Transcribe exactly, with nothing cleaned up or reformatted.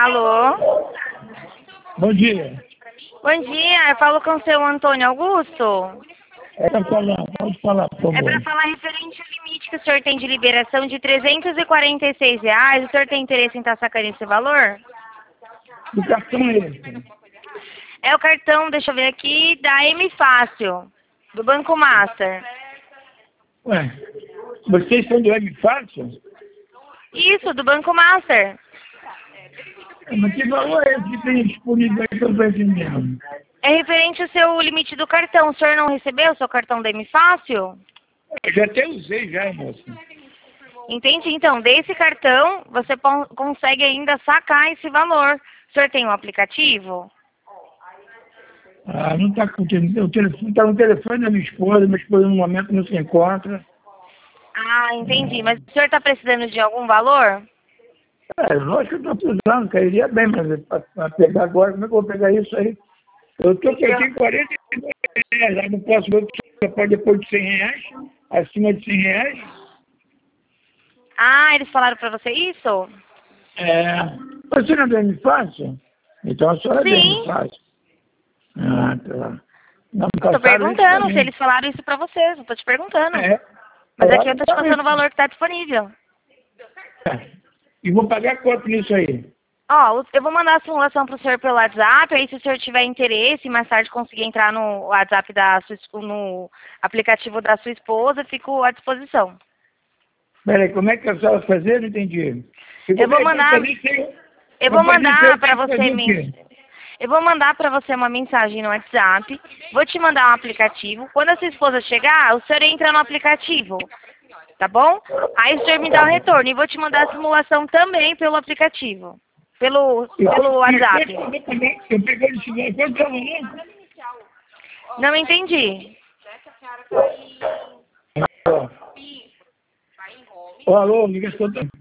Alô? Bom dia. Bom dia, eu falo com o seu Antônio Augusto. É para falar, pode falar, por É favor. para falar referente ao limite que o senhor tem de liberação de trezentos e quarenta e seis reais. O senhor tem interesse em estar sacando esse valor? Do cartão é esse? É o cartão, deixa eu ver aqui, da M Fácil, do Banco Master. Ué, vocês são do M Fácil? Isso, do Banco Master. Mas que valor é esse que tem disponível aí para o mesmo? É referente ao seu limite do cartão. O senhor não recebeu o seu cartão da M Fácil? Eu já até usei já, moça. Entendi. Então, desse cartão, você po- consegue ainda sacar esse valor. O senhor tem um aplicativo? Ah, não está com o telefone, o telefone está no telefone da minha esposa, minha esposa no momento não se encontra. Ah, entendi. Mas o senhor está precisando de algum valor? É, lógico que eu estou precisando, cairia bem, mas para pegar agora, como é que eu vou pegar isso aí? Eu estou com eu tenho quarenta e dois reais, eu não posso ver que você pode depois de cem reais, acima de cem reais. Ah, eles falaram para você isso? É, você não é bem fácil? Então a senhora é bem Sim. fácil. Ah, tá. Não me Estou passaram isso perguntando pra se mim. eles falaram isso para você. Eu estou te perguntando. É. Mas aqui eu Falaram estou te pra mim. passando o valor que está disponível. É. E vou pagar quanto nisso aí? Ó, eu vou mandar a simulação para o senhor pelo WhatsApp, aí se o senhor tiver interesse, mais tarde conseguir entrar no WhatsApp da sua, es- no aplicativo da sua esposa, fico à disposição. Peraí, como é que a senhora fazer? Não entendi. Eu como vou é que mandar, fazer sem- eu pra vou fazer isso aí, mandar eu para tenho que você, fazer o men- quê? eu vou mandar para você uma mensagem no WhatsApp, vou te mandar um aplicativo. Quando a sua esposa chegar, o senhor entra no aplicativo, tá bom? Aí o senhor me dá o retorno e vou te mandar a simulação também pelo aplicativo, pelo, E pelo quanto- e WhatsApp. quanto eu paguei? Eu peguei esse valor. Quanto é o valor? Não entendi. Ó, alô, ligação.